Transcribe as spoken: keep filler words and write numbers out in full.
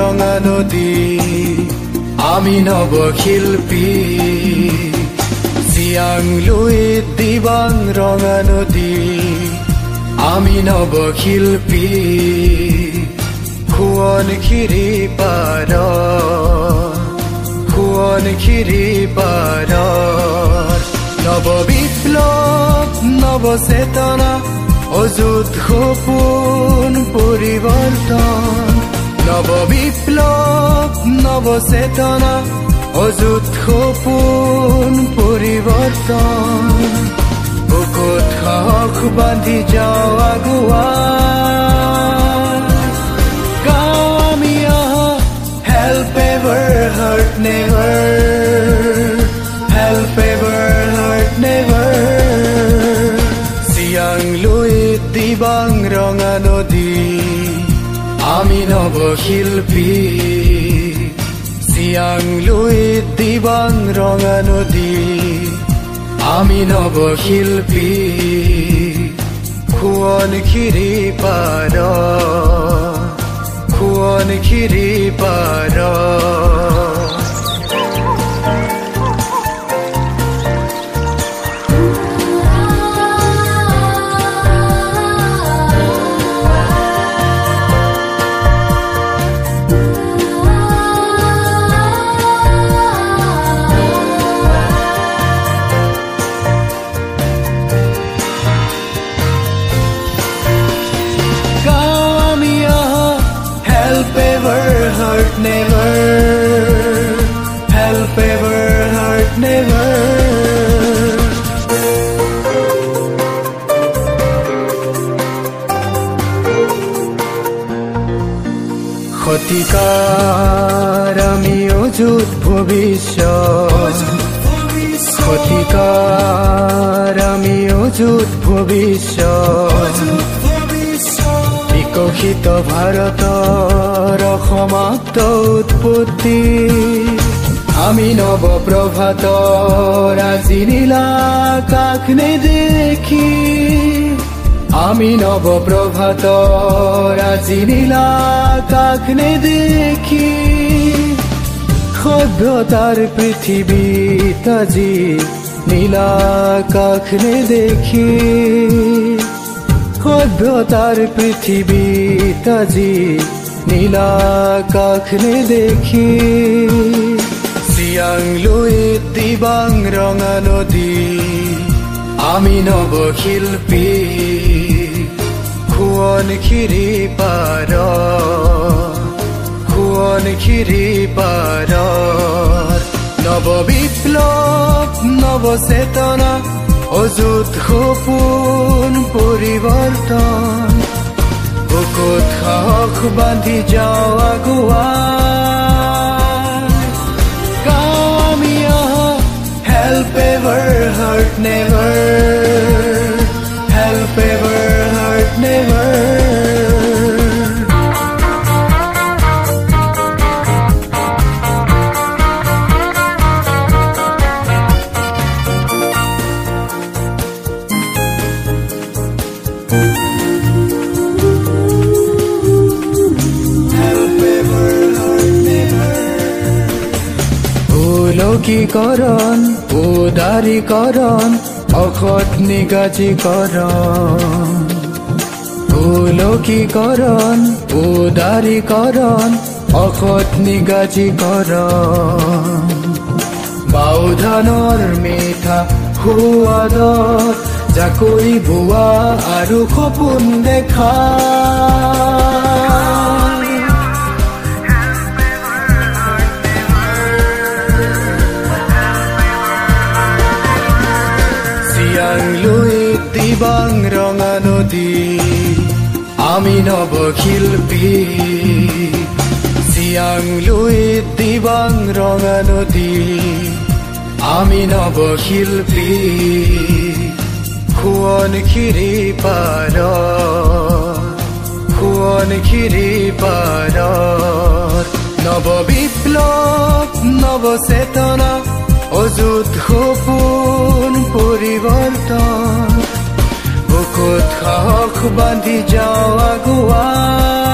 ৰঙা নদী আমি নৱশিল্পী চিয়াং লুইত দিবাং ৰঙা নদী আমি নৱশিল্পী সোৱণশিৰি পাৰ সোৱণশিৰি পাৰ নৱ বিপ্লৱ নৱ চেতনা অযুত সপোন পৰিৱৰ্তন নৱ বিপ্লৱ নৱ চেতনা অযুত সপোন পৰিৱৰ্তন বুকুত সাহস বান্ধি যাওঁ আগুৱা গাওঁ আমি আহা help ever hurt never help ever hurt never Siang Luit Dibang ৰঙা নদী আমি নৱশিল্পী চিয়াং লুইত দিবাং ৰঙা নদী আমি নৱশিল্পী সোৱণশিৰি পাৰ সোৱণশিৰি পাৰ heart never help ever heart never ক্ষতিকাৰ আমি অযুত ভৱিষ্যত ক্ষতিকাৰ আমি অযুত ভৱিষ্যত বিকশিত ভাৰতৰ সমাপ্ত উৎপত্তি আমি নৱপ্ৰভাতৰ আজি নীলা আকাশ নেদেখি আমি নৱপ্ৰভাতৰ আজি নীলা আকাশ নেদেখি সভ্যতাৰ পৃথিৱীত আজি নীলা আকাশ নেদেখি সভ্যতাৰ পৃথিৱীত আজি নীলা আকাশ নেদেখি চিয়াং লুইত দিবাং ৰঙা নদী আমি নৱশিল্পী সোৱণশিৰি পাৰ সোৱণশিৰি পাৰ নৱ বিপ্লৱ নৱ চেতনা অযুত সপোন পৰিৱৰ্তন বুকুত সাহস বান্ধি যাওঁ আগুৱা গাওঁ আমি আহা help ever hurt never help ever hurt never উলকীকৰণ উদাৰীকৰণ অসৎ নিগাজীকৰণ উলকীকৰণ উদাৰীকৰণ অসৎ নিগাজীকৰণ বাওধানৰ মিঠা সোৱাদত জাকৈ ভুৱা আৰু সপোন দেখা চিয়াং লুইত দিবাং ৰঙা নদী আমি নৱশিল্পী চিয়াং লুইত দিবাং ৰঙা নদী আমি নৱশিল্পী সোৱণশিৰি পাৰ সোৱণশিৰি পাৰ নৱ বিপ্লৱ নৱ চেতনা অযুত সপোন পৰিৱৰ্তন বুকুত সাহস বান্ধি যাওঁ আগুৱা